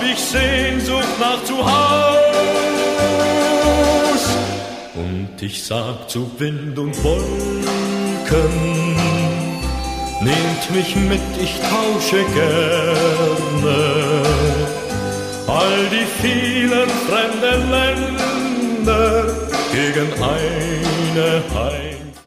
ich Sehnsucht nach Zuhaus. Und ich sag zu Wind und Wolken, nehmt mich mit, ich tausche gerne all die vielen fremden Länder gegen eine Heimat.